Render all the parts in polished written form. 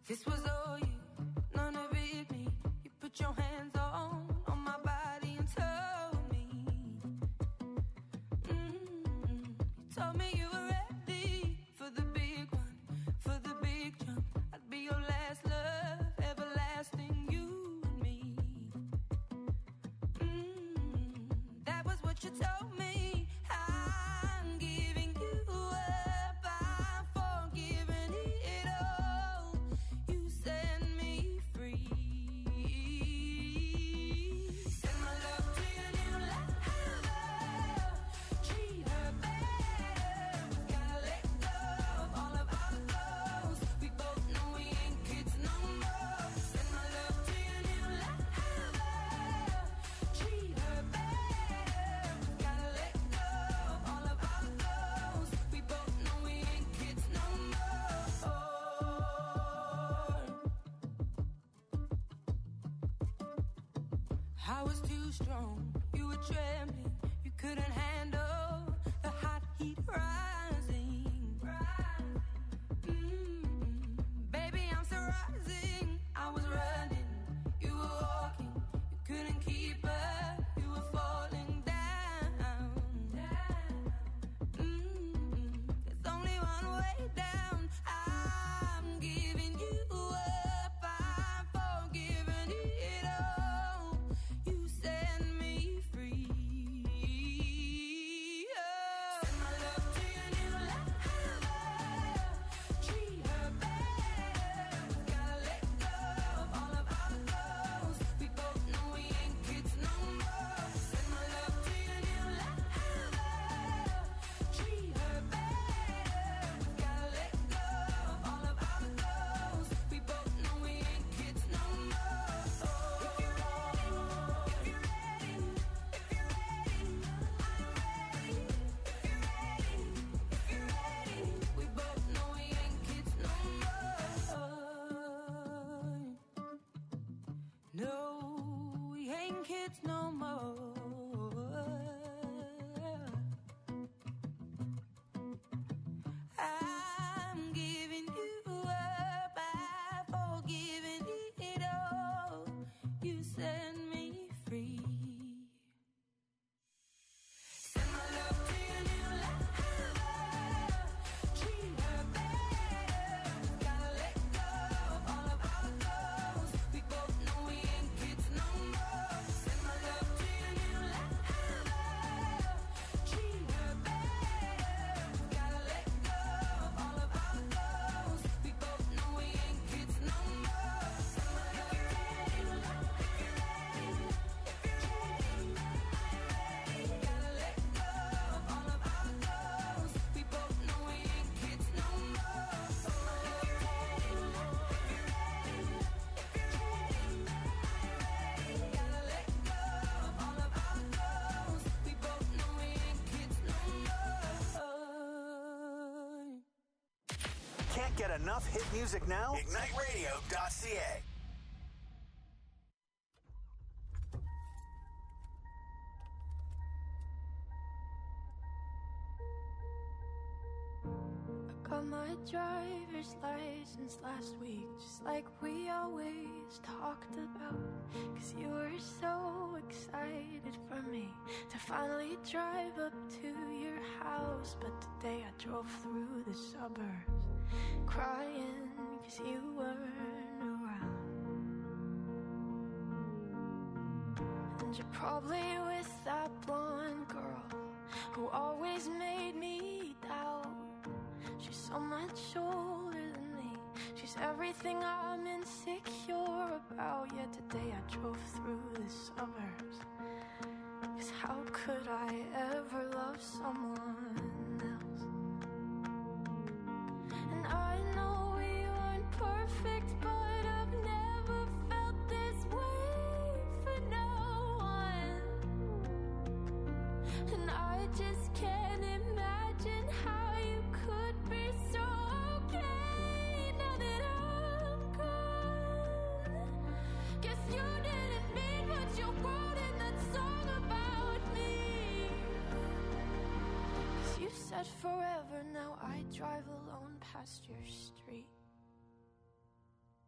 This was all you, none of it me. You put your hands on my body and told me, you told me you were ready for the big one, for the big jump. I'd be your last love, everlasting, you and me. That was what you told me. I'm giving you up, I'm forgiving it all. You set me free. Send my love to your new lover. Treat her better. Gotta let go of all of our goals. We both know we ain't kids no more. Send my love to your new lover. Treat her better. Gotta let go of all of our goals. We both know we ain't kids no more. I was too strong, you were trembling, you couldn't handle the hot heat rising. Baby, I'm still rising. I was running, you were walking, you couldn't keep up, you were falling down. There's only one way down. I'm giving you up, I'm forgiving it all. You set me free. Send my love to your new lover. Treat her better. Gotta let go of all of our goals. We both know we ain't kids no more. Send my love to your new lover. Treat her better. Gotta let go of all of our goals. We both know we ain't kids no more. If you're ready, if you're ready, if you're ready, I'm ready. If you're ready, if you're ready, we both know we ain't kids no more. No, we ain't kids no more. I'm giving you up, I'm forgiving it all. You set me free. Send my love to your new lover. Treat her better. Gotta let go of all of our goals. We both know we ain't kids no more. Send my love to your new lover. Treat her better. Gotta let go of all of our goals. We both know we ain't kids no more. Send my love to your new lover. If you're ready, if you're ready, I'm ready. Gotta let go of all of our goals. We both know we ain't kids no more. If you're ready, if you're ready, if you're ready, I'm ready. Gotta let go of all of our goals. We both know we ain't kids no more. Can't get enough hit music now? IgniteRadio.ca. Got my driver's license last week, just like we always talked about. 'Cause you were so excited for me to finally drive up to your house. But today I drove through the suburbs crying 'cause you weren't around. And you're probably with that blonde girl who always made me doubt. She's so much older than me. She's everything I'm insecure about. Yet today I drove through the suburbs. 'Cause how could I ever love someone else? And I know we aren't perfect, but I've never felt this way for no one. And I just can't imagine how you could be so okay now that I'm gone. Guess you didn't mean what you wrote in that song about me. 'Cause you said forever, now I drive alone past your street.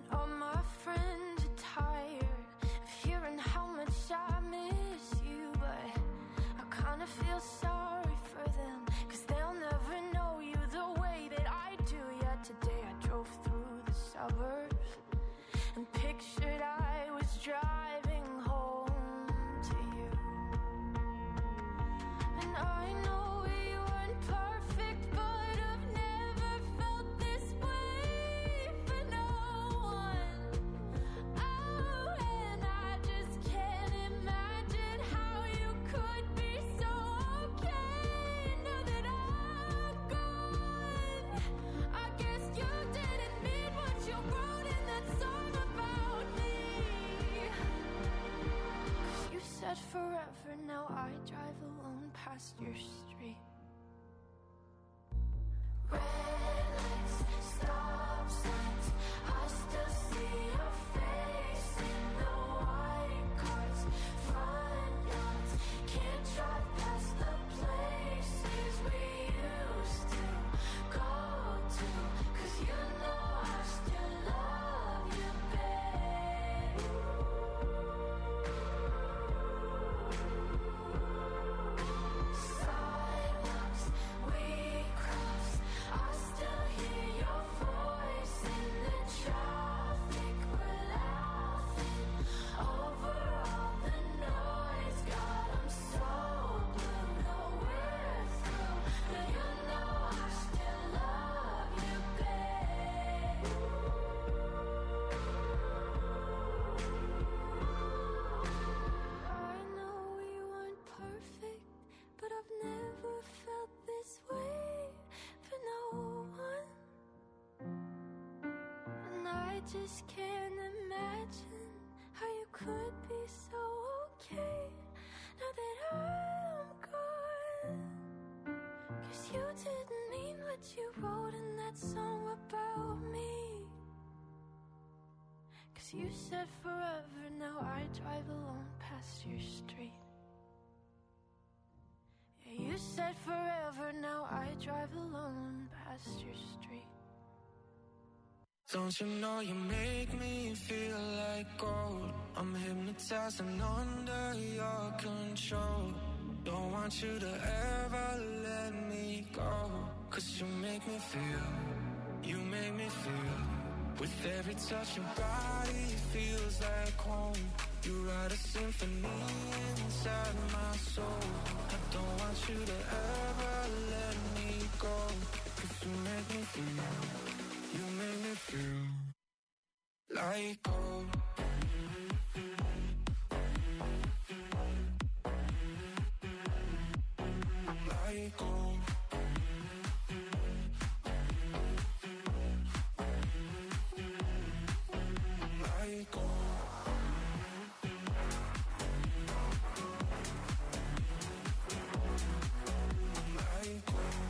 All my friends are tired of hearing how much I miss you, but I kinda feel sorry for them, 'cause they'll never know you the way that I do. Yeah, today I drove through the suburbs and pictured I was driving home to you. And I know we weren't perfect, but I've never felt this way for no one. Oh, and I just can't imagine how you could be so okay now that I'm gone. I guess you didn't mean what you wrote in that song about me. 'Cause you said forever, now I drive alone past your street. Red lights, stop signs, I still see your face in the white cars, front yards. Can't drive past the places we used to go to, 'cause you know I still love you, babe. Sidewalks we cross, I still hear your voice in the traffic. We're laughing over all the noise. God, I'm so blue, no we're through, but you know I still love you, babe. I know we weren't perfect, but I've never felt this way for no one. And I just can't imagine how you could be so okay now that I'm gone. 'Cause you didn't mean what you wrote in that song about me. 'Cause you said forever, now I drive alone past your street. Yeah, you said forever, now I drive alone past your street. Don't you know you make me feel like gold? I'm hypnotized and under your control. Don't want you to ever let me go, 'cause you make me feel, you make me feel. With every touch your body feels like home. You write a symphony inside my soul. I don't want you to ever let me go, 'cause you make me feel, you make me feel like gold. Like gold. Like gold. Like gold.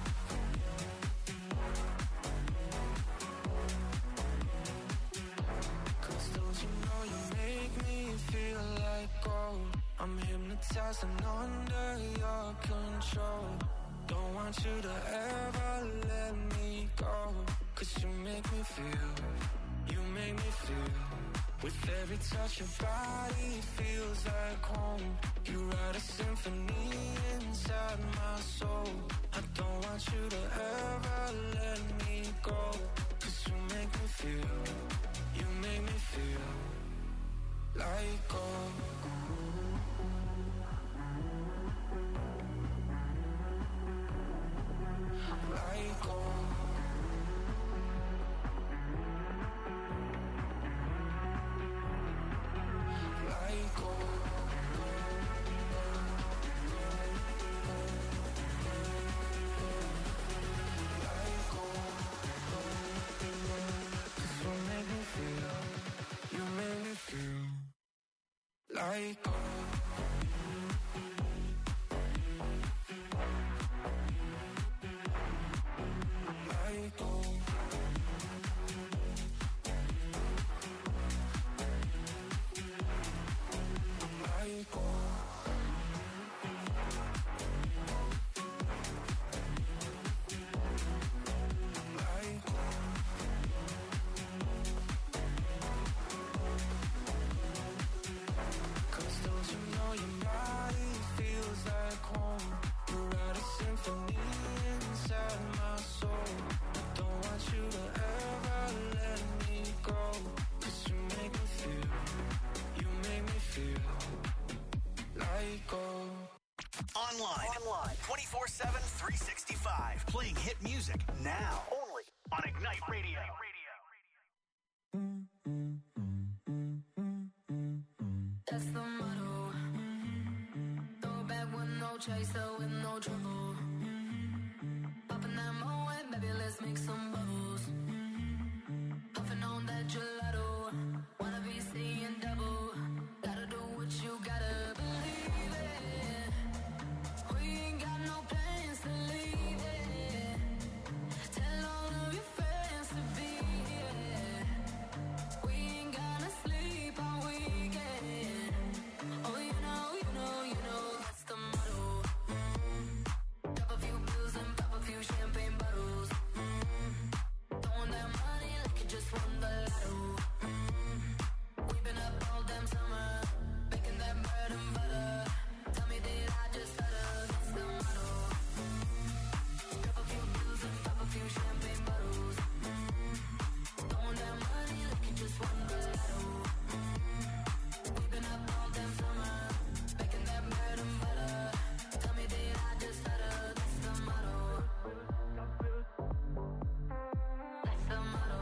'Cause don't you know you make me feel like gold? I'm hypnotized and under your control. Don't want you to ever let me go, 'cause you make me feel, you make me feel. With every touch your body feels like home. You write a symphony inside my soul. I don't want you to ever let me go, 'cause you make me feel, you make me feel like gold. Like gold. Like gold. Like gold. 'Cause you make me feel, you make me feel like gold. Like gold. Like gold. Like gold. we go. Online 24/7, 365. Playing hit music now. Only on Ignite Radio. That's the motto. Throw back with no chaser, with no trouble. Popping that Moet, baby, let's make some bubbles. Puffing on that gelato. Wanna be seeing double. Gotta do what you gotta believe it. We ain't got no plans to leave it. Tell all of your friends to be here. We ain't gonna sleep all weekend. Oh, you know, that's the motto. Drop a few pills and pop a few champagne bottles. Throwing that money like you just won the lotto. We've been up all damn summer, making that bread and butter. Tell me, did I just stutter? That's the motto. Drop a few pills and pop a few champagne bottles. Throwing that money like you just won the lotto. We've been up all damn summer, making that bread and butter. Tell me, did I just stutter? That's the motto. That's the motto.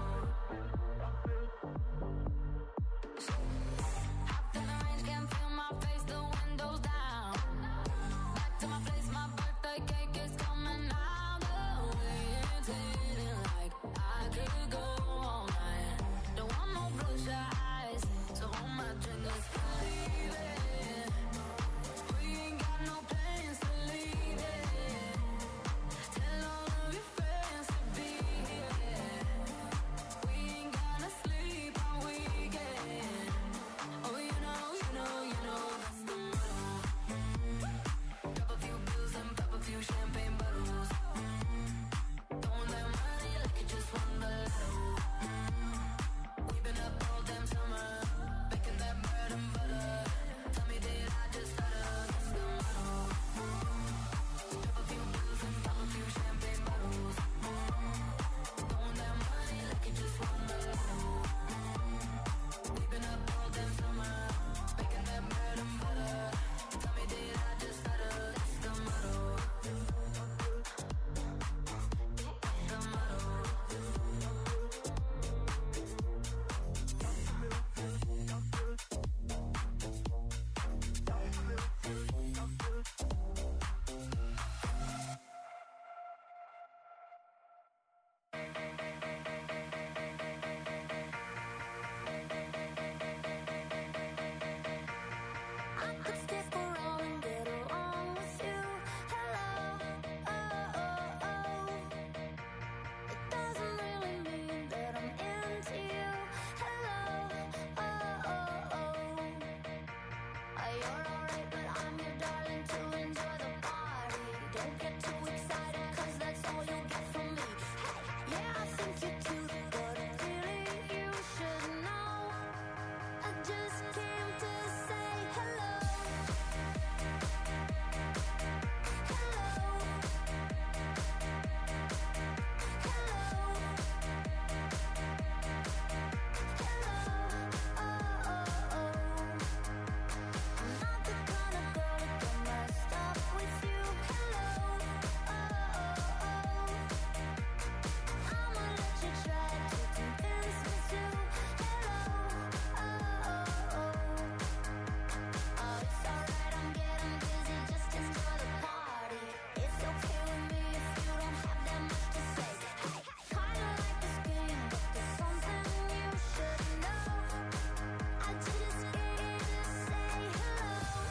Hopped in the range, can't feel my face, the windows down. Back to my place, my birthday cake is coming out. The way it's hitting like I could go all night. Don't want no bloodshot eyes, so hold my drink, let's believe it. We ain't got no plans to leave it. Tell all of your friends to be here. We ain't gonna sleep all weekend. Oh, you know, that's the motto. Drop a few pills and pop a few champagne bottles. Throwing that money like you just won the lotto. We've been up all damn summer, making that bread and butter. Tell me, did I just stutter? That's the motto. Drop a few pills and pop a few champagne bottles. Throwing that money like you just won the lotto. We've been up all damn summer, making that bread and butter. Tell me, did I just stutter? That's the motto. The motto. I could stick around and get along with you. Hello, it doesn't really mean that I'm into you. Hello, you're alright, but I'm your darling to enjoy the party. Don't get too excited, 'cause that's all you'll get from me. Hey, yeah, I think you're cute, but really you should know. I just came to say hello. I'm not the kind of girl to get messed up with you. Hello, I'ma let you try to convince me to. Hello, it's alright, I'm getting busy, just enjoy the party. It's okay with me if you don't have that much to say. Hey, kinda like this game, but there's something you should know. I just came to say hello.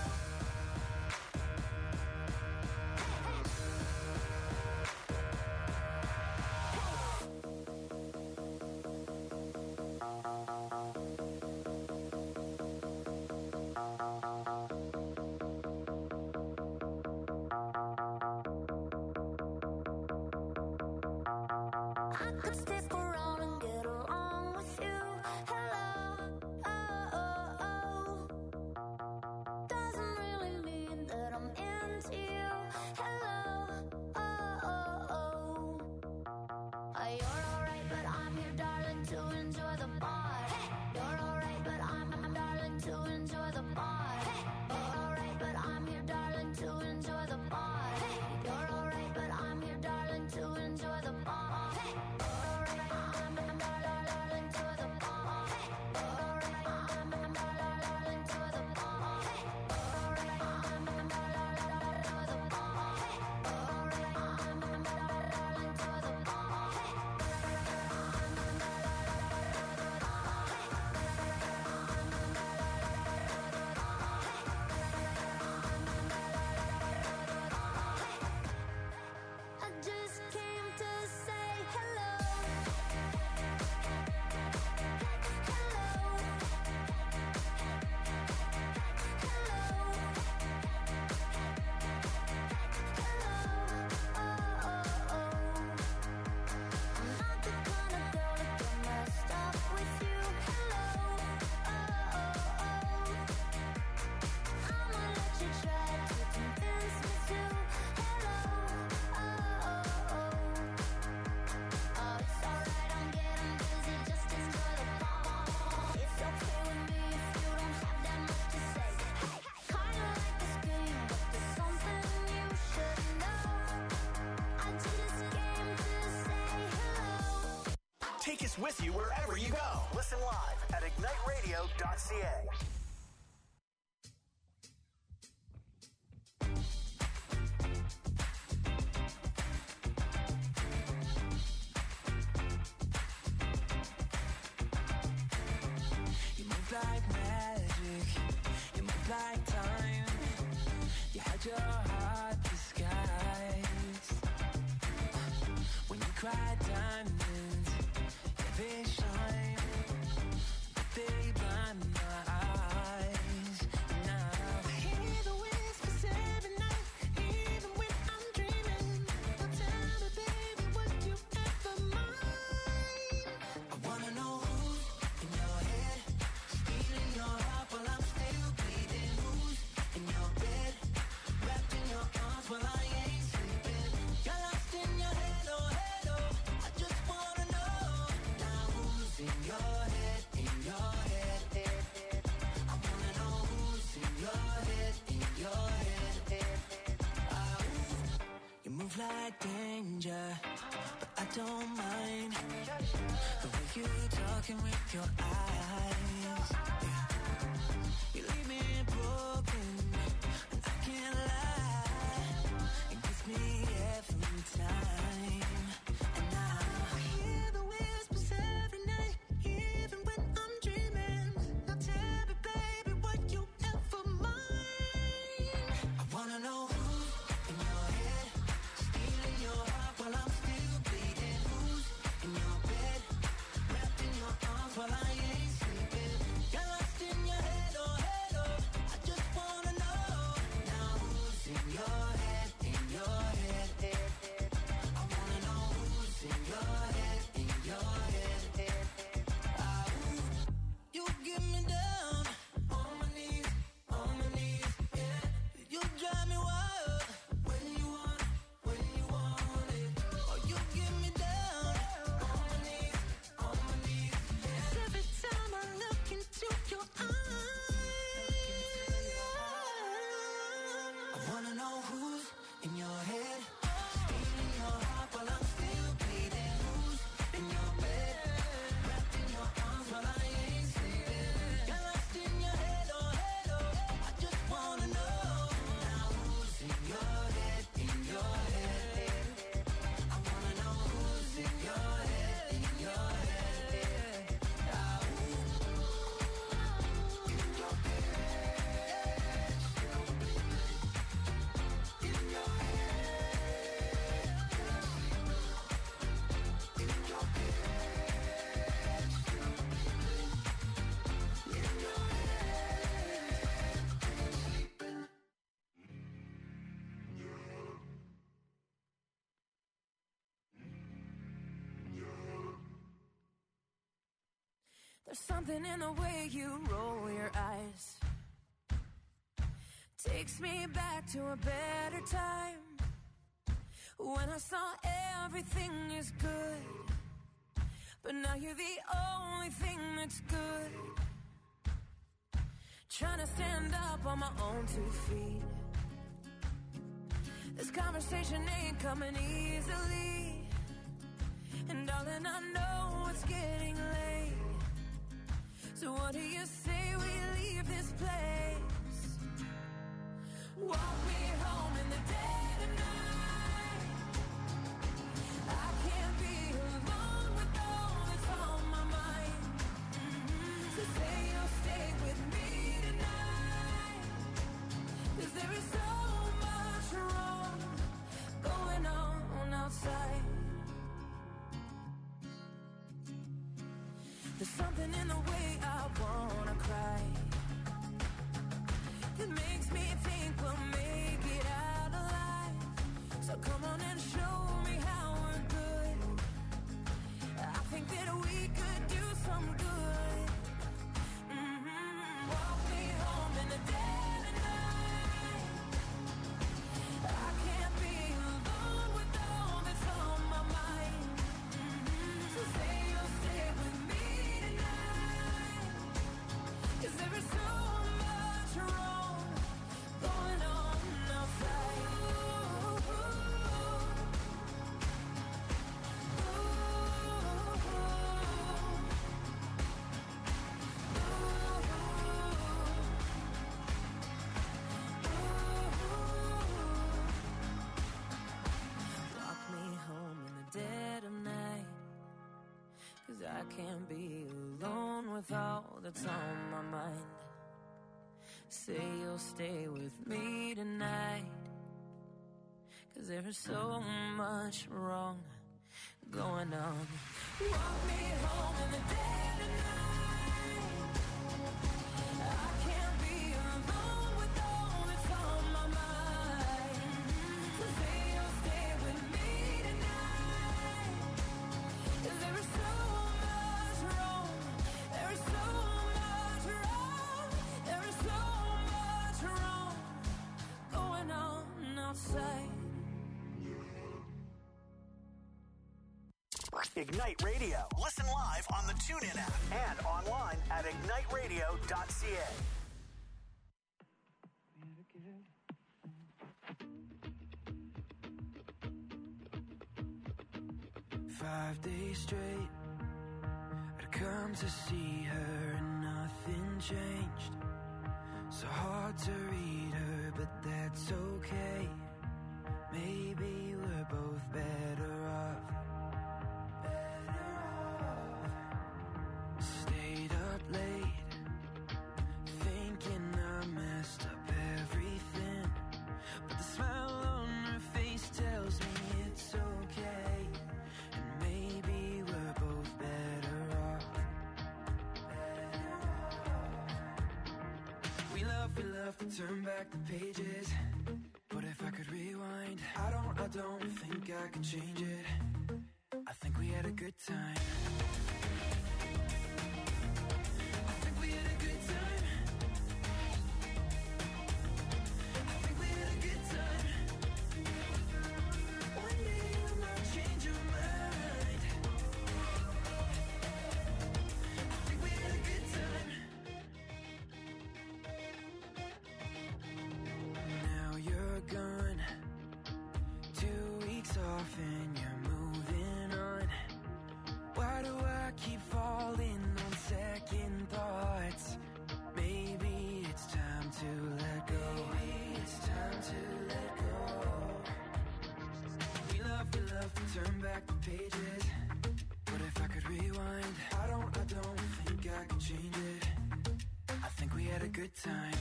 I could stick around and get along with you. Hello, doesn't really mean that I'm into you. Hello, you're alright, but I'm your darling to enjoy the party. You're alright, but I'm darling to enjoy the party. You're alright, but I'm your us with you wherever you go. Listen live at igniteradio.ca. You move like magic, you move like time. You had your heart disguised. When you cry diamonds, yeah, they shine, but they blind my eyes. Now I hear the whispers every night, even when I'm dreaming. Now tell me, baby, would you ever mind? I wanna know who's in your head, stealing your heart while I'm still bleeding. Who's in your bed, wrapped in your arms while I ain't sleeping. You're lost in your head, oh head, oh. I just wanna know now who's in your head, in your head. I wanna know who's in your head, in your head. You move like danger, but I don't mind the way you talking with your eyes. Yeah. You leave me broken, and I can't lie. It gets me every time. And now I hear the whispers every night, even when I'm dreaming. Now tell me, baby, would you ever mind? I wanna know who's in your head, stealing your heart while I'm still bleeding. Who's in your bed, wrapped in your arms while I ain't sleeping. You're lost in your head, oh head, oh. I just wanna know now who's in your head, in your head. I wanna know who's in your head, in your head. You get me down on my knees, yeah. You drive me wild when you want it. Oh, you get me down on my knees, yeah. Every time I look into your eyes, I wanna know who's in your head, stealing your heart while I'm still bleeding. Who's in your bed, wrapped in your arms while I ain't sleeping. You're lost in your head, oh head, oh. I just wanna know now who's in your head, in your head. I wanna know who's in your head, in your head. There's something in the way you roll your eyes, takes me back to a better time, when I saw everything is good, but now you're the only thing that's good. Trying to stand up on my own 2 feet. This conversation ain't coming easily, and darling, I know it's getting late. So what do you say we leave this place? Walk me home in the dead of night. I can't be alone with all that's on my mind. So say you'll stay with me tonight, 'cause there is so much wrong going on outside. There's something in the way I wanna cry that makes me think we'll make it out alive. So come on and show me how we're good. I think that we could do some good. Walk me home in the dead of night. I can't be alone with all that's on my mind. So say you'll stay with me tonight, 'cause there is so much wrong can't be alone with all that's on my mind. Say you'll stay with me tonight, 'cause there's so much wrong going on. Walk me home in the dead of night. I can't be alone with all that's on my mind. So say you'll stay with me tonight, 'cause there is so much wrong. There is so much wrong. There is so much wrong going on outside. Ignite Radio. Listen live on the TuneIn app and online at igniteradio.ca. 5 days straight, I'd come to see her and nothing changed. So hard to read her, but that's okay. Maybe we're both better off. Stayed up late, thinking I messed up everything, but the smile on her face tells me it's okay, and maybe we're both better off. We love to turn back the pages, but if I could rewind, I don't think I could change it. I think we had a good time. And you're moving on. Why do I keep falling on second thoughts? Maybe it's time to let go. Maybe it's time to let go. We love to turn back the pages, but if I could rewind, I don't think I could change it. I think we had a good time.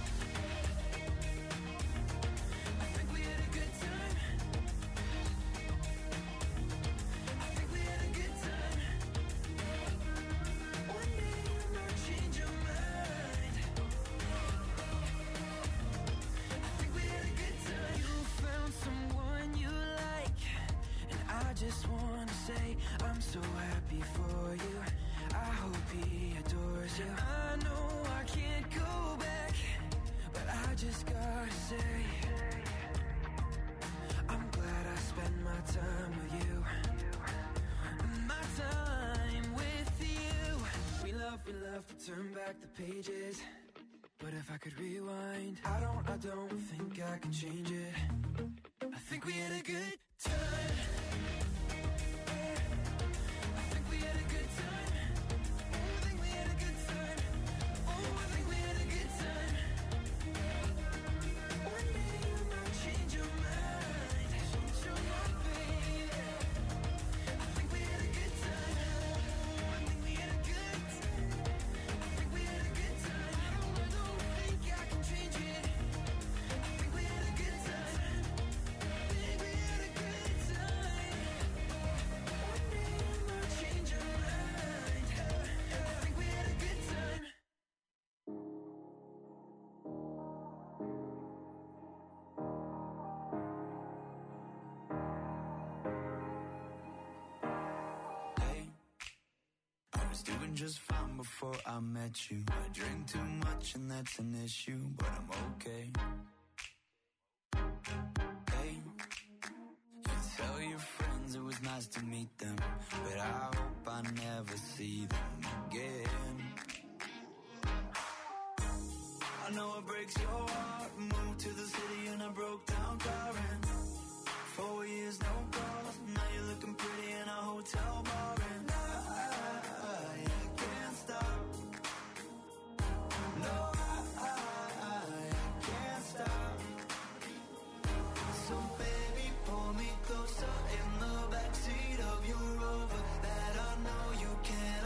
Just want to say I'm so happy for you. I hope he adores you. I know I can't go back, but I just gotta say I'm glad I spent my time with you. My time with you. We love to turn back the pages, but if I could rewind, I don't think I can change it. I think we had a good time. Doing just fine before I met you. I drink too much and that's an issue, but I'm okay. Hey, you tell your friends it was nice to meet them, but I hope I never see them again. I know it breaks your heart. Moved to the city and I broke down crying. 4 years, no calls. Now you're looking pretty in a hotel bar, and I can't stop. No, I can't stop. So baby, pull me closer in the backseat of your Rover that I know you can't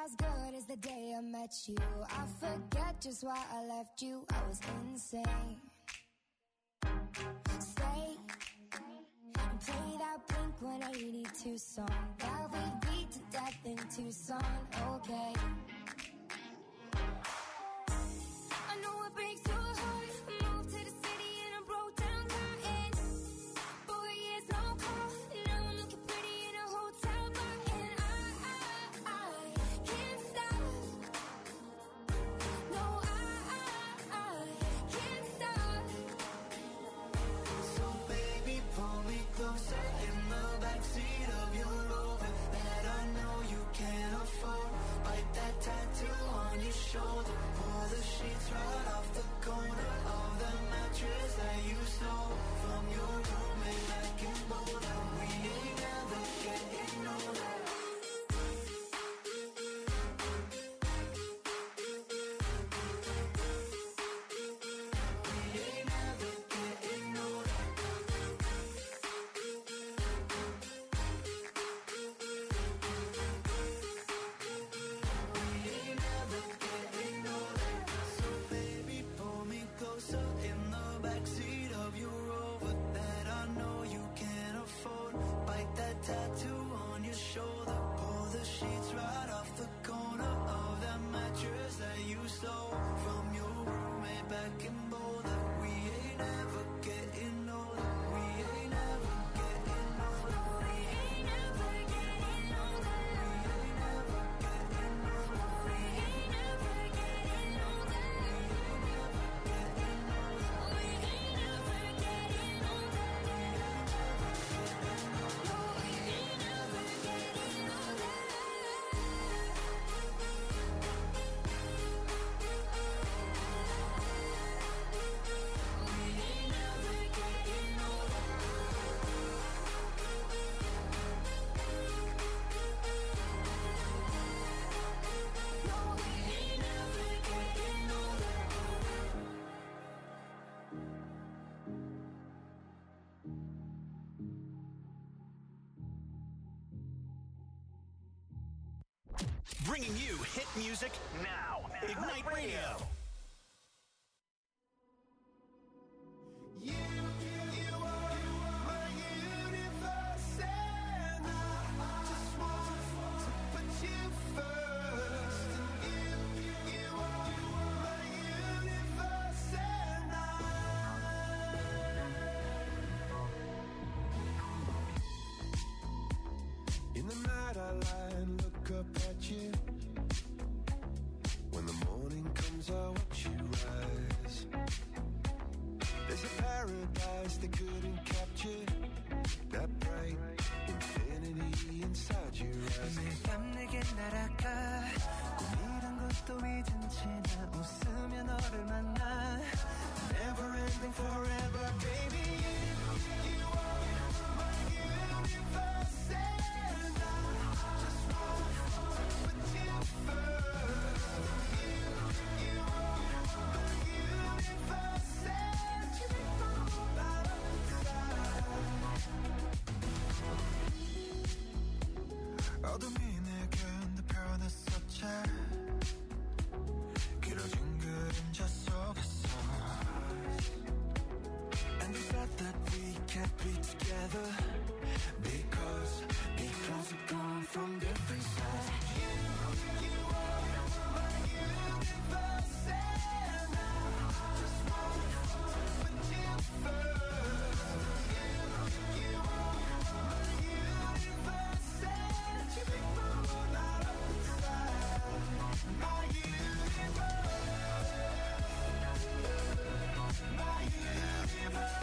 as good as the day I met you. I forget just why I left you. I was insane. Stay and play that Blink-182 song that we beat to death in Tucson. Okay. I know it breaks your heart. Moved to the city and I broke down crying. 4 years no call. Now I'm looking pretty in a hotel bar. And I can't stop. No, I can't stop. So baby, pull me closer in the backseat of your Rover that I know you can't afford. Bite that tattoo on your shoulder. Pull the sheets right off the corner of the mattress that you stole from your roommate back in Boulder. We ain't never getting older. We ain't never getting older. We ain't never getting older. So baby, pull me closer in the backseat of your Rover that I know you can't afford. Bite that tattoo on your shoulder. Pull the sheets right off the corner of that mattress that you stole from your roommate back in Boulder. We ain't ever getting older. We ain't ever getting older. We ain't never getting older. We ain't never getting older. We ain't never getting older. We ain't never getting older. No, we ain't never getting older. We ain't never getting older. No, we ain't never getting older. Bringing you hit music now. Ignite Radio. You are my universe, and I just want to put you first. You are my universe, and in the night I lie and look up at you. When the morning comes, I watch you rise. There's a paradise they couldn't capture. That bright infinity inside your eyes. 매일 밤 내게 날아가 꿈이란 것도 잊은 채 나 웃으며 너를 만나 Never ending forever, baby. You are my universe, and I just want to put you first. You are my universe, and you make my whole life inside. 어둠이 내겐 더 변했었지. 길어진 그림자 속에서. And you said that we can't be together because we've gone from different sides. You are my universe, and I just want to put you first. You are my universe, and you make my whole life inside. My universe, my universe.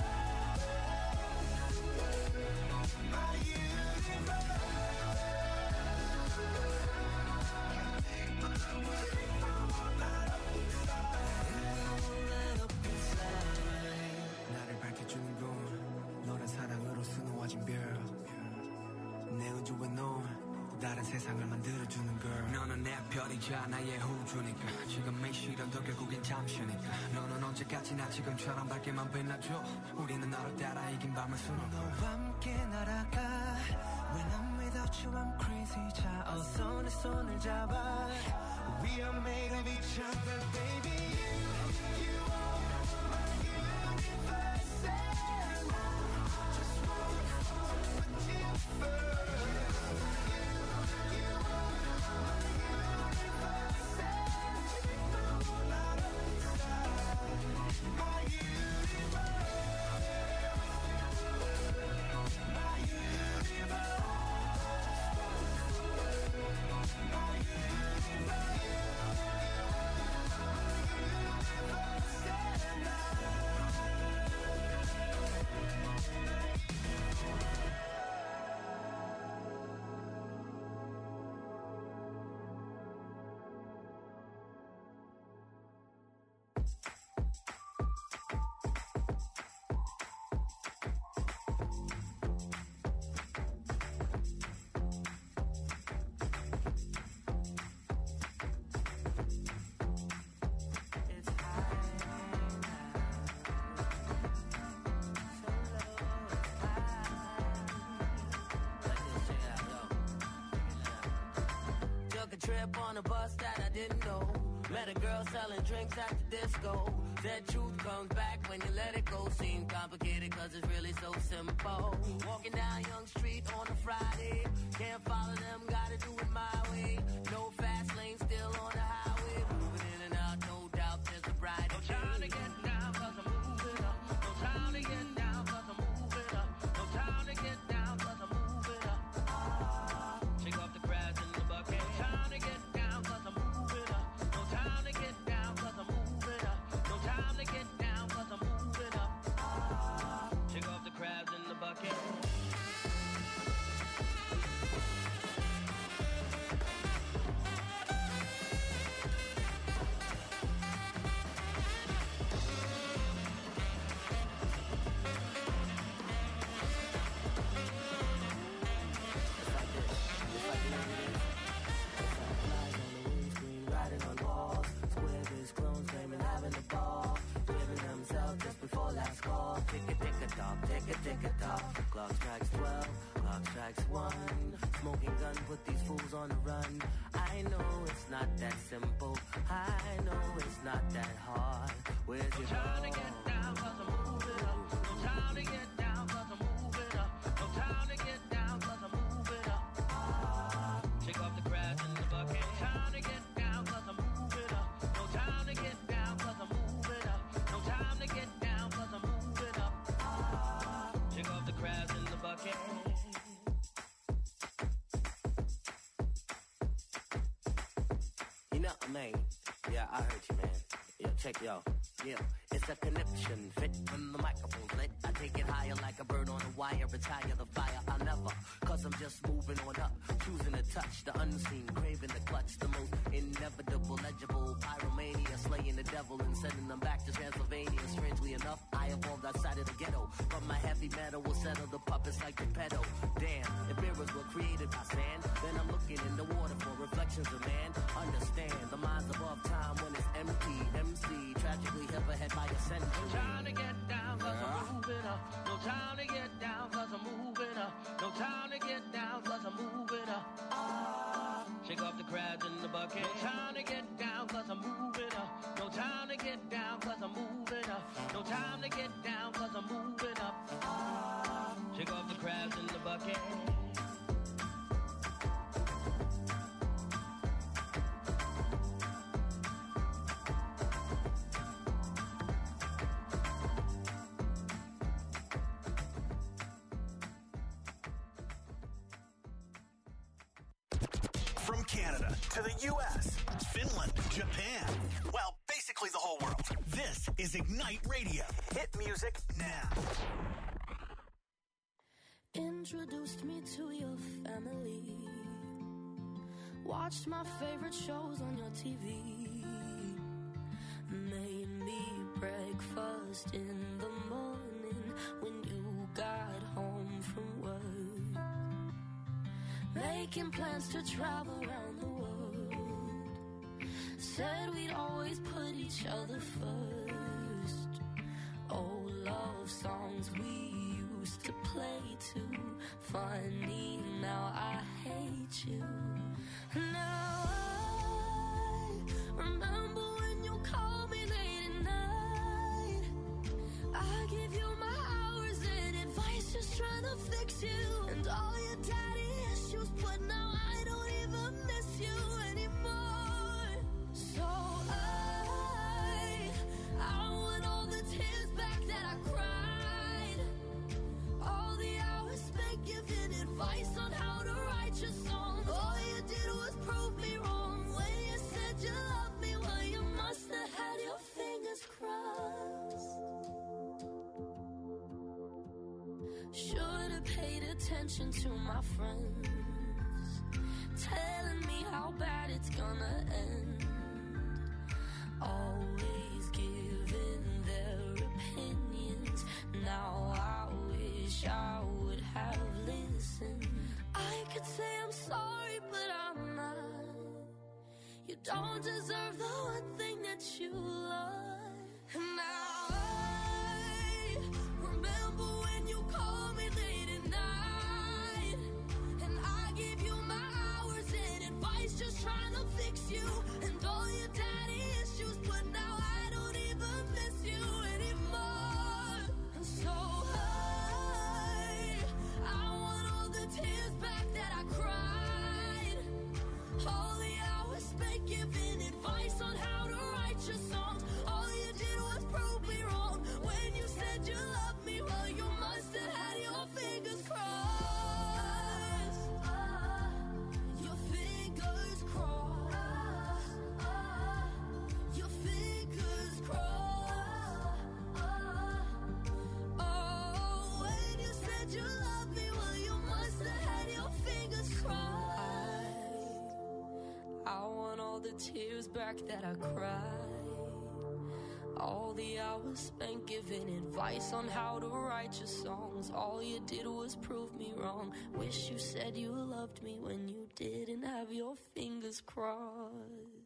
나를 밝혀주는 건 너란 사랑으로 수놓아진 별. 내 우주에 넌 또 다른 세상을 만들어주는 걸. 너는 내 별이자 나의 우주니까 지금의 시련도 결국엔 잠시니까. 너는 언제까지나 지금처럼 밝게만 빛나줘. 우리는 너를 따라 이긴 밤을 수놓고 너와 함께 날아가. When I'm with Without you I'm crazy. 자 어서 내 손을 잡아. We are made of each other, baby. You are my universe, and I just wanna fall with you first. You are my universe, and you know that inside my trip on a bus that I didn't know. Met a girl selling drinks at the disco. Said truth comes back when you let it go. Seemed complicated cause it's really so simple. Walking down Young Street on a Friday. Can't follow them, gotta do it my way. No fast lane, still on the highway. Moving in and out, no doubt there's a brighter day. No time to get down cause I'm moving up. No time to get down cause I'm moving up. No time to get down cause I'm moving up. Shake off the crabs in the bucket. No time to get down cause I'm moving up. No time to get down cause I'm moving up. No time to get down cause I'm moving up. Shake off the crabs in the bucket. Clock strikes 12, clock strikes 1. Smoking gun, put these fools on the run. I know it's not that simple. I know it's not that hard. Where's your time to get down cause I'm moving up. No time to get down cause I'm moving up. No time to get down cause I'm moving up. Shake off the crabs in the bucket. No time to get down cause I'm moving up. No time to get down cause I'm moving up. No time to get down cause I'm moving up. Shake off the crabs in the bucket. You know, man. Yeah, I heard you, man. Yeah, check yo. Yeah, it's a connection. Fit when the microphone's lit. I take it higher like a bird on a wire. Retire the fire. I'll never. Cause I'm just moving on up. Choosing to touch the unseen. Craving the clutch. The most inevitable, legible. Pyromania. Slaying the devil and sending them back to Transylvania. Strangely enough, I evolved outside of the ghetto. But my heavy metal will settle the puppets like the pedo. Damn, if mirrors were created by sand, then I'm looking in the water for reflections of man. Understand, the mind's above time when it's empty. MC, tragically hip ahead by a century. No time to get down cause I'm moving up. No time to get down cause I'm moving up. No time to get down cause I'm moving up. Shake off the crabs in the bucket. No time to get down cause I'm moving up. No time to get down cause I'm moving up. No time to get down cause I'm moving up. Shake off the crabs in the bucket. From Canada to the U.S., Finland, Japan, well, basically the whole world. This is Ignite Radio. Hit music now. Introduced me to your family. Watched my favorite shows on your TV. Made me breakfast in the morning when you got home from work. Making plans to travel around the world. Said we'd always put each other first. Old love songs we used to play too. Funny, now I hate you. Now I remember when you called me late at night. I give you my hours and advice, just trying to fix you. And all your daddy issues, but now I don't even miss you anymore. So I want all the tears back that I cried. All the hours spent giving advice on how to write your songs. All you did was prove me wrong. When you said you loved me, well, you must have had your fingers crossed. Should've paid attention to my friends, telling me how bad it's gonna end. Always giving their opinions. Now I wish I would have listened. I could say I'm sorry, but I'm not. You don't deserve the one thing that you love. And now I remember when you called me late at night, and I gave you my hours and advice, just trying to fix you. And all your daddy issues, but now I don't even miss you anymore. And so I want all the tears back that I cried. All the hours spent giving advice on how to write your songs. All you did was prove me wrong. When you said you loved me, well, you must have had your fingers crossed. Your fingers crossed. Your fingers crossed. Oh, when you said you loved me, well, you must have had your fingers crossed. I want all the tears back that I cried. All the hours spent giving advice on how to write your songs. All you did was prove me wrong. Wish you said you loved me when you didn't have your fingers crossed.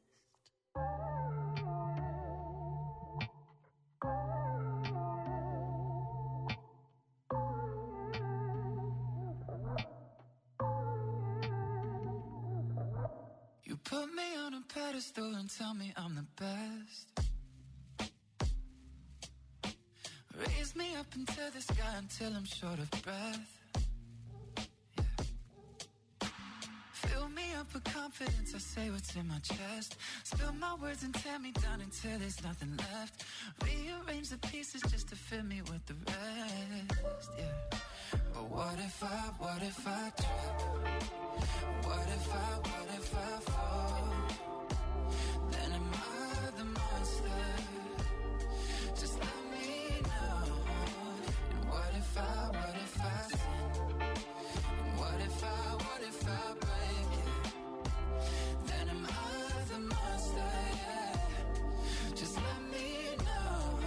You put me on a pedestal and tell me I'm the best. Raise me up into the sky until I'm short of breath. Yeah. Fill me up with confidence, I say what's in my chest. Spill my words and tear me down until there's nothing left. Rearrange the pieces just to fill me with the rest. Yeah. But what if I trip? What if I fall? Then am I the monster? Just let me know. And what if I sin? And what if I break it? Then am I the monster? Yeah. Just let me know.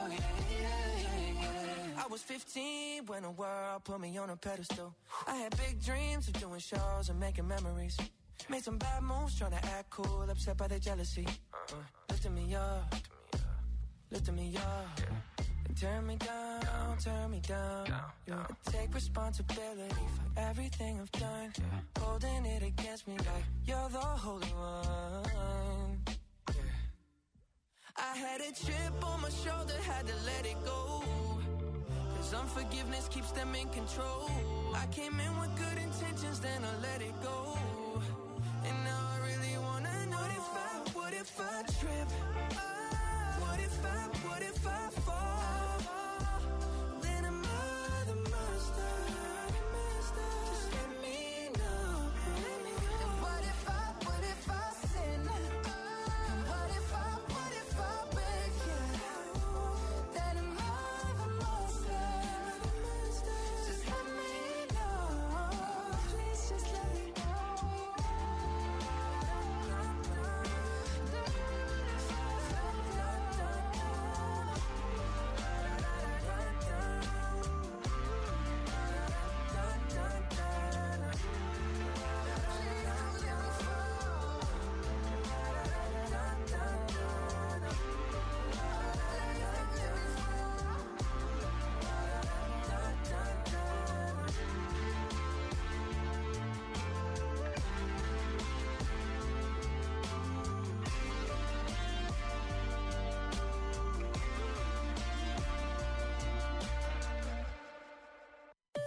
Yeah. I was 15 when the world put me on a pedestal. I had big dreams of doing shows and making memories. Made some bad moves trying to act cool, upset by the jealousy. Lifting me up, lifting me up. And turn me down. Yeah. I take responsibility for everything I've done. Holding it against me like you're the holy one. I had a chip on my shoulder, had to let it go. Cause unforgiveness keeps them in control. I came in with good intentions, then I let it go. And now I really wanna know what if I trip? What if I fall? Then am I the monster? Just let me know. And what if I sin? And what if I break it? Then am I the monster? Just let me know. Please just let me know.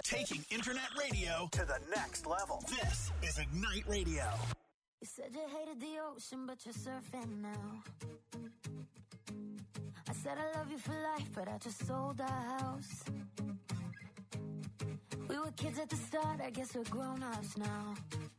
Taking internet radio to the next level. This is Ignite Radio. You said you hated the ocean, but you're surfing now. I said I love you for life, but I just sold our house. We were kids at the start, I guess we're grown-ups now.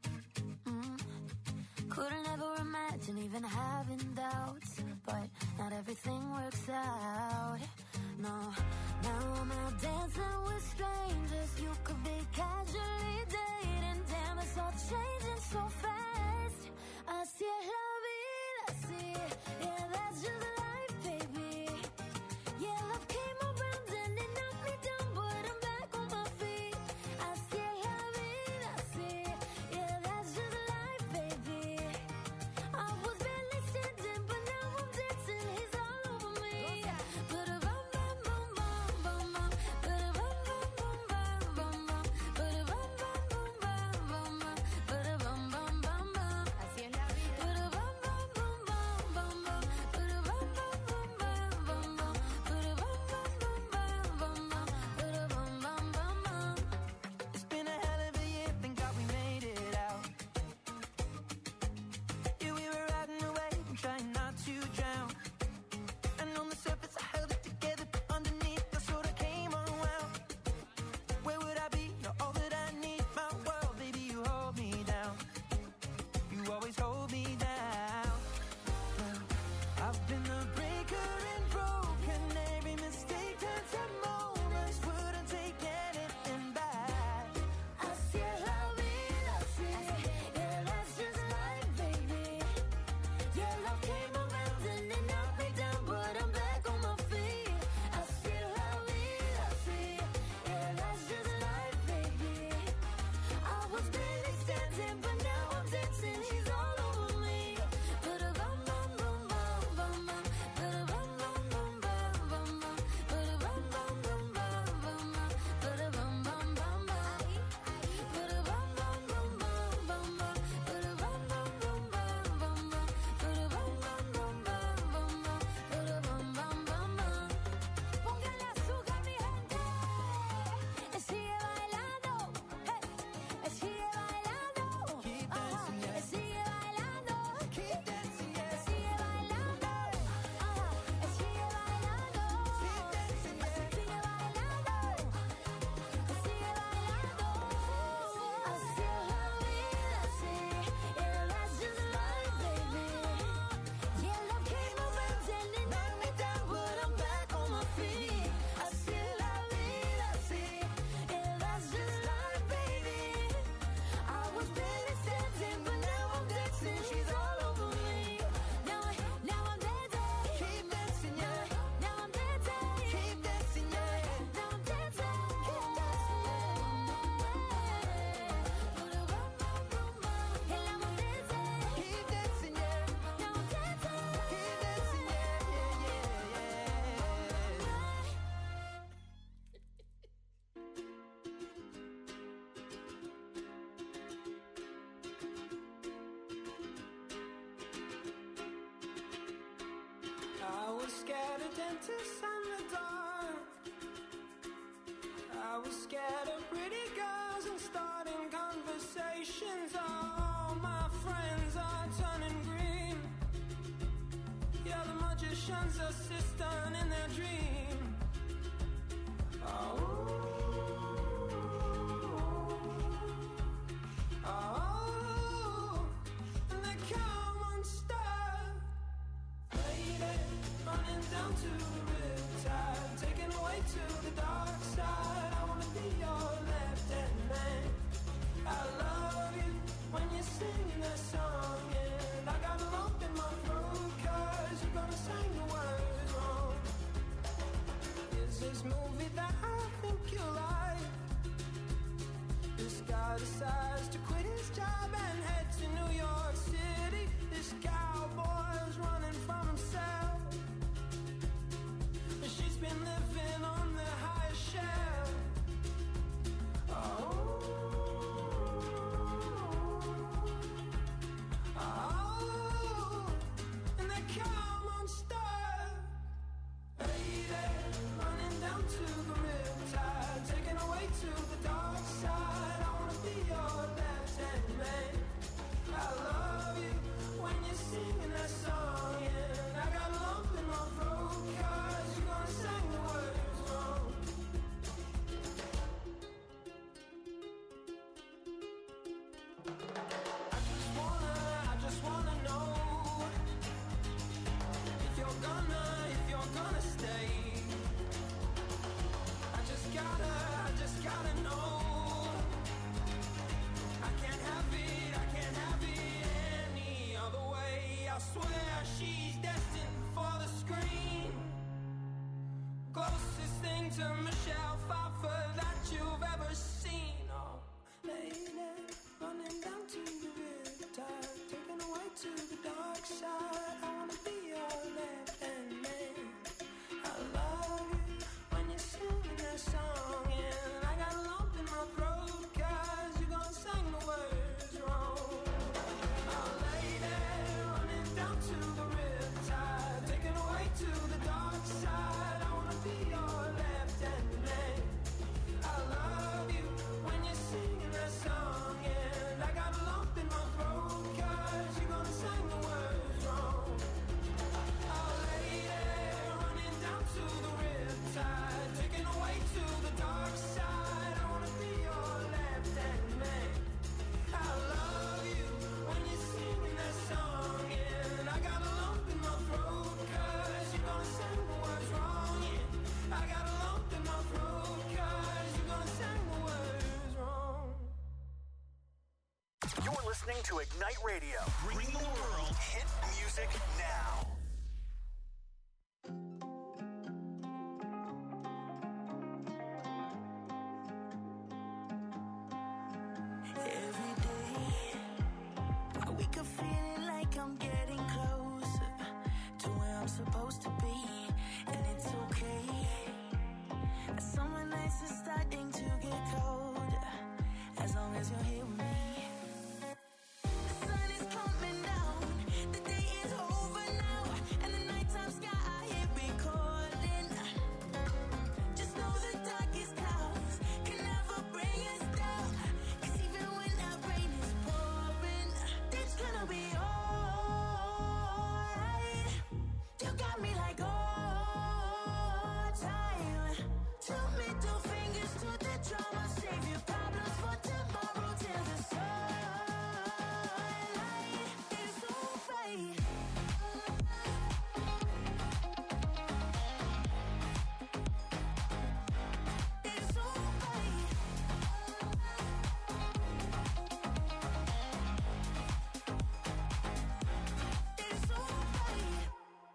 Couldn't ever imagine even having doubts, but not everything works out. No, now I'm out dancing with strangers. You could be casually dating. Damn, it's all changing so fast. Así es la vida, así. Yeah, that's just life, baby. Yeah, love came around and it knocked me down, but I'm back on my feet. Así es la vida, así. Yeah, that's just life, baby. I was barely standing, but now I'm dancing. He's all over me. Ba-da-bum, bum, bum, bum, bum, bum. Ba-da-bum, bum, bum, bum, bum, bum. Ba-da-bum, bum, bum, bum, bum, bum. Ba-da-bum, bum, bum, bum. Así es la vida. Ba-da-bum, bum, bum, bum, bum, bum. Ba-da-bum, bum, bum, bum, bum, bum. Ba-da-bum, bum, bum, bum, bum, bum. Ba-da-bum, bum, bum, bum. It's been a hell of a year, thank God we made it out. Yeah, we were riding away and trying not to drown. And on the surface I held it together, but underneath I sort of came unwound. Where would I be? You're all that I need, my world, baby, you hold me down. You always hold me down. Well, I've been the breaker and broken. Every mistake turns to moments. Wouldn't take anything back. Así es la vida, así. Yeah, that's just life, baby. Yeah, love came around and it knocked me down, but I'm back on my feet. Así es la vida, así. Yeah, that's just life, baby. I was barely standing, but now I'm dancing. He's all over me. Ba-da-bum, bum, bum, bum, bum, bum. Ba-da-bum, bum, bum, bum, bum, bum. Ba-da-bum, bum, bum, bum, bum, bum. Ba-da-bum, bum, bum, bum. Ba-da-bum, bum, bum, bum, bum, bum. Ba-da-bum, bum, bum, bum, bum, bum. Ba-da-bum, bum, bum, bum, bum, bum. Ba-da-bum, bum, bum, bum. Póngale azúcar, mi gente. Sigue bailando. Hey. Sigue bailando. Keep dancing, yeah. Sigue bailando. Keep dancing, yeah. Sigue bailando. Sigue bailando. Keep dancing, yeah. Sigue bailando. Sigue bailando. Así es la vida, así. Yeah, that's just life, baby. Yeah, love came around and it knocked me down, but I'm back on my feet. Así es la vida, así. Yeah, that's just life, baby. I was barely standing, but now I'm dancing. She's all over me. Now I'm dancing. Keep dancing, yeah. Now I'm dancing. Keep dancing, yeah. Now I'm dancing. Keep dancing. Ba-da-bum, bum, bum, bum. And now I'm dancing. Keep dancing, yeah. Now I'm dancing. Keep dancing, yeah, yeah, yeah. I was scared of dentists and the dark. I was scared of pretty girls and starting conversations. All my friends are turning green. Yeah, the magician's assistant in their dream. Oh, and they come unstuck. Lady, running down to the riptide, taken away to the dark side. I wanna be your left-hand man. I love you when you sing that song, and I got a lump in my throat 'cause you're gonna sing the words wrong. Is this movie that I think you like? This guy decides to quit his job and head to New York City. This cowboy's running from himself. She's been living on the highest shelf. Oh, to Michelle Pfeiffer that you've ever seen. Oh, lady, running down to the riptide, taken away to the dark side. I wanna be your left-hand man. I love you when you're singing that song, and I got a lump in my throat 'cause you gonna sing the words wrong. Oh, lady, running down to the riptide, taken away to the dark side. I wanna be your left-hand man. I love you when you're singing that song, and I got a lump in my throat 'cause you're gonna sing the words wrong. Oh, lady, running down to the riptide, taken away to the dark side. I wanna be your left-hand man. I love you when you're singing that song, and I got a lump in my throat 'cause you're gonna sing the words wrong. Yeah, I got a lump in my throat 'cause you're gonna sing the words wrong. You're listening to Ignite Radio, bringing the world hit music now. Every day, I wake up feeling like I'm getting closer to where I'm supposed to be, and it's okay. Summer nights are starting to get colder, as long as you're here with me. The sun is coming down, the day is over now, and the nighttime sky here recording. Just know the darkest clouds can never bring us down, 'cause even when that rain is pouring, it's gonna be alright. You got me like all time. Two middle fingers to the drama, save your problems for tomorrow till the sunlight is alright. It's alright. It's alright.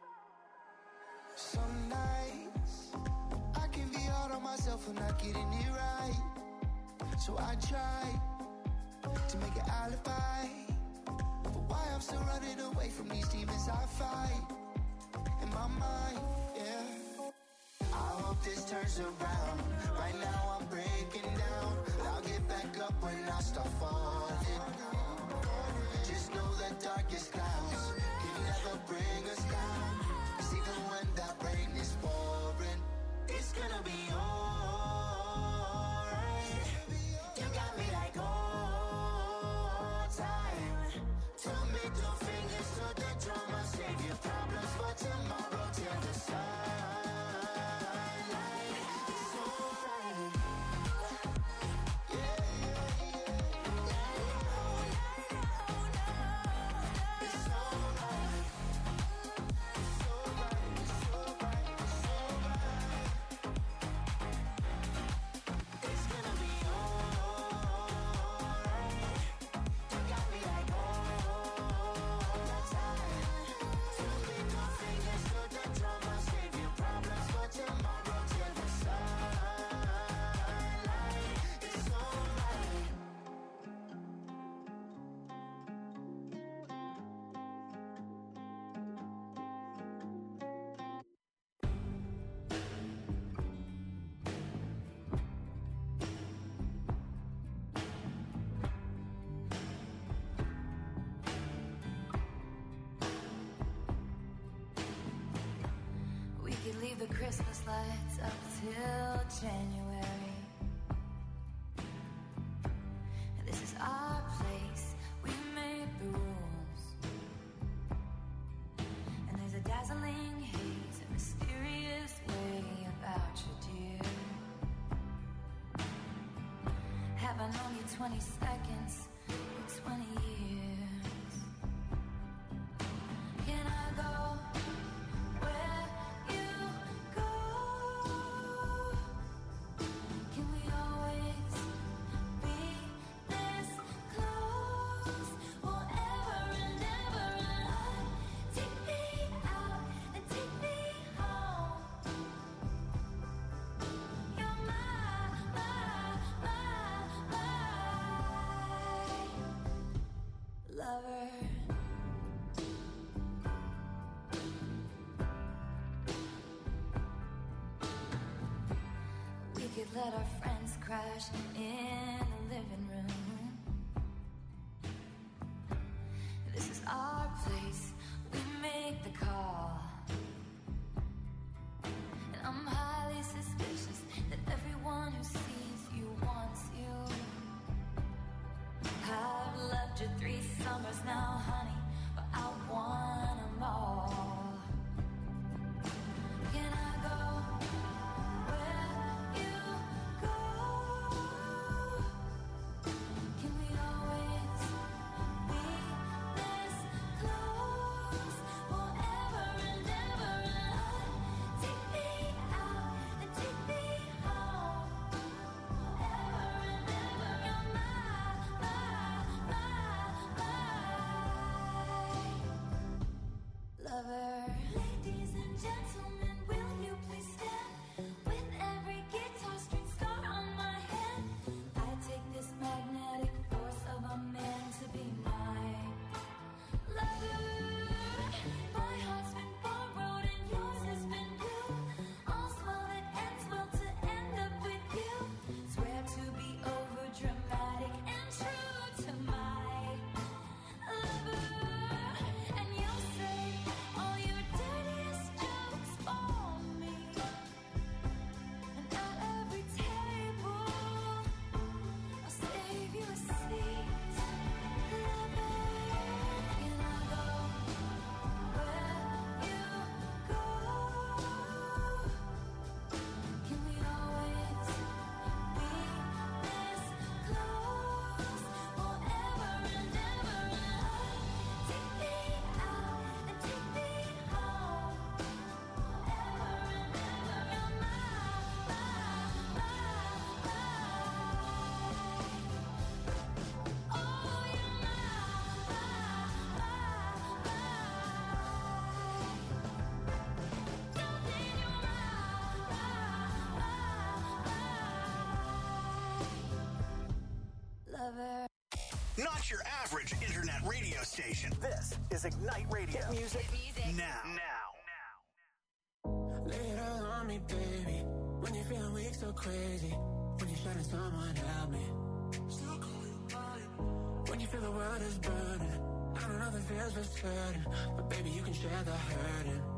Some nights I can be hard on myself for not getting it right. So I try to make an alibi for why I'm still running away from these demons I fight in my mind, yeah. I hope this turns around. Right now I'm breaking down. I'll get back up when I start falling. Just know the darkest clouds can never bring us down. 'Cause even when that rain is pouring, it's gonna be alright. You got me like all time. Two middle fingers to the drama, save your problems for tomorrow till the sunlight is alright. Yeah, yeah, yeah. It's alright. It's alright. It's alright. It's alright. It's gonna be alright. You got me like all the time. Two middle fingers to the drama, save your problems for tomorrow till the sunlight is alright. We could leave the Christmas lights up till January. This is our place, we make the rules. And there's a dazzling haze, a mysterious way about you, dear. Have I known you 20 seconds or 20 years? Can I go where you go? Can we always be this close? Forever and ever and on. Take me out and take me home. We let our friends crash in the living room. This is our place, we make the call. And I'm highly suspicious that everyone who sees you wants you. I've loved you 3 summers now, honey, but I want them all. Can I go where you go? Can we always be this close forever and ever? And take me out and take me home forever and ever. You're my lover. Ladies and gentlemen, will you please stand? With every guitar string scar on my hand, I take this magnetic force of a man to be my lover. My heart's been borrowed and yours has been blue. All's well that ends well to end up with you. Swear to be over dramatic and true to my lover. And you'll say all your dirtiest jokes for me. And at every table, I'll save you a seat. Lover, can I go where you go? Can we always be this close forever and ever? Take me out and take me home forever and ever. You're my oh, you're my darling, you're my lover. Not your average internet radio station. This is Ignite Radio. Hit music now. Lay it all on me, baby. When you're feeling weak, so crazy. When you're shutting someone, help me. When you feel the world is burning, I don't know if it feels for certain, but baby, you can share the hurting.